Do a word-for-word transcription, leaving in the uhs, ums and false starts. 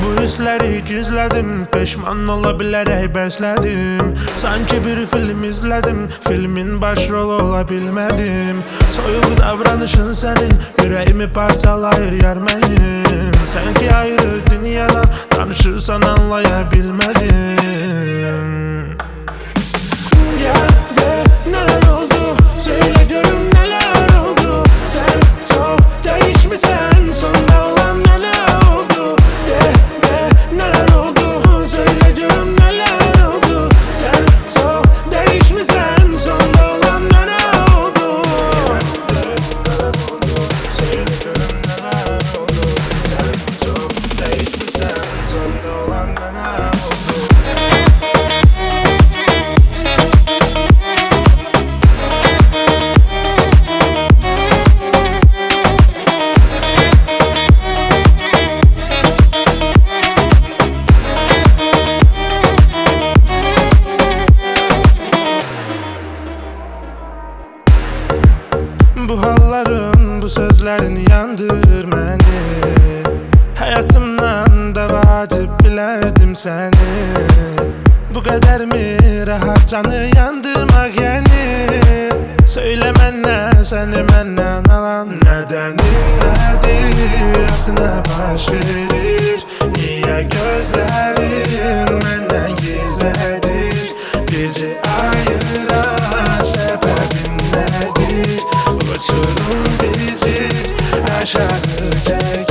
Bu hisleri gizledim, peşman olabilerek besledim. Sanki bir film izledim, filmin başrolü olabilmedim. Soyuq davranışın senin, yüreğimi parçalayır yermeyin. Sanki ayrı dünyadan danışırsan anlayabilmedim. Gel de neler oldu, söyle görüm neler oldu. Sen çok değişmişsen, sonunda olan neler oldu. De de neler oldu, söyle görüm neler oldu. Sen çok değişmişsen, sonunda olan neler oldu. De de neler oldu, söyle görüm neler oldu. Sen çok değişmişsen, sonunda olan neler oldu. Bu halların, bu sözlerin yandır məni. Həyatımdan da vacib bilərdim səni. Bu qədər mi rahat canı yandırmaq yəni? Söylə mənə, səni məndən alan nədənin nədir? Yox, nə baş verir? Niyə gözlərin məndən gizlədir? Bizi ayıran səbəbin nədir? Uçurum bizi aşağı çək.